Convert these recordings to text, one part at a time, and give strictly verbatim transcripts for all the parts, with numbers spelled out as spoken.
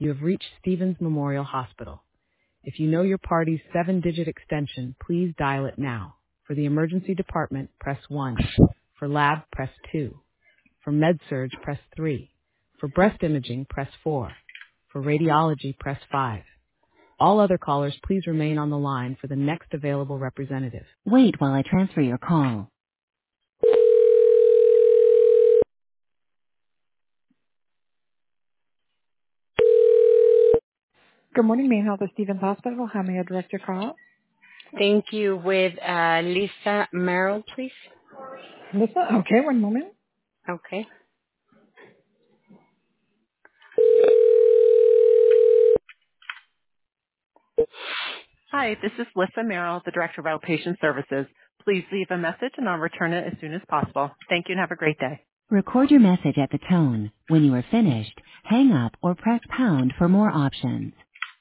You have reached Stevens Memorial Hospital. If you know your party's seven-digit extension, please dial it now. For the emergency department, press one. For lab, press two. For med-surg, press three. For breast imaging, press four. For radiology, press five. All other callers, please remain on the line for the next available representative. Wait while I transfer your call. Good morning, Main Health of Stevens Hospital. How may I direct your call? Thank you. With uh, Lisa Merrill, please. Lisa? Okay, one moment. Okay. Hi, this is Lisa Merrill, the Director of Outpatient Services. Please leave a message and I'll return it as soon as possible. Thank you and have a great day. Record your message at the tone. When you are finished, hang up or press pound for more options.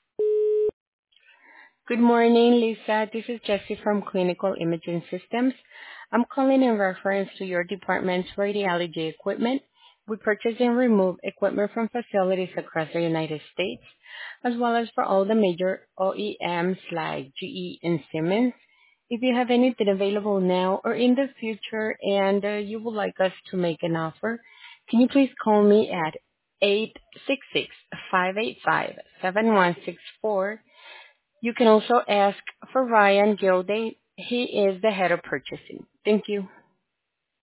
Good morning, Lisa. This is Jessie from Clinical Imaging Systems. I'm calling in reference to your department's radiology equipment. We purchase and remove equipment from facilities across the United States, as well as for all the major O E Ms like G E and Siemens. If you have anything available now or in the future and uh, you would like us to make an offer, can you please call me at eight six six, five eight five, seven one six four. You can also ask for Ryan Gilday. He is the head of purchasing. Thank you.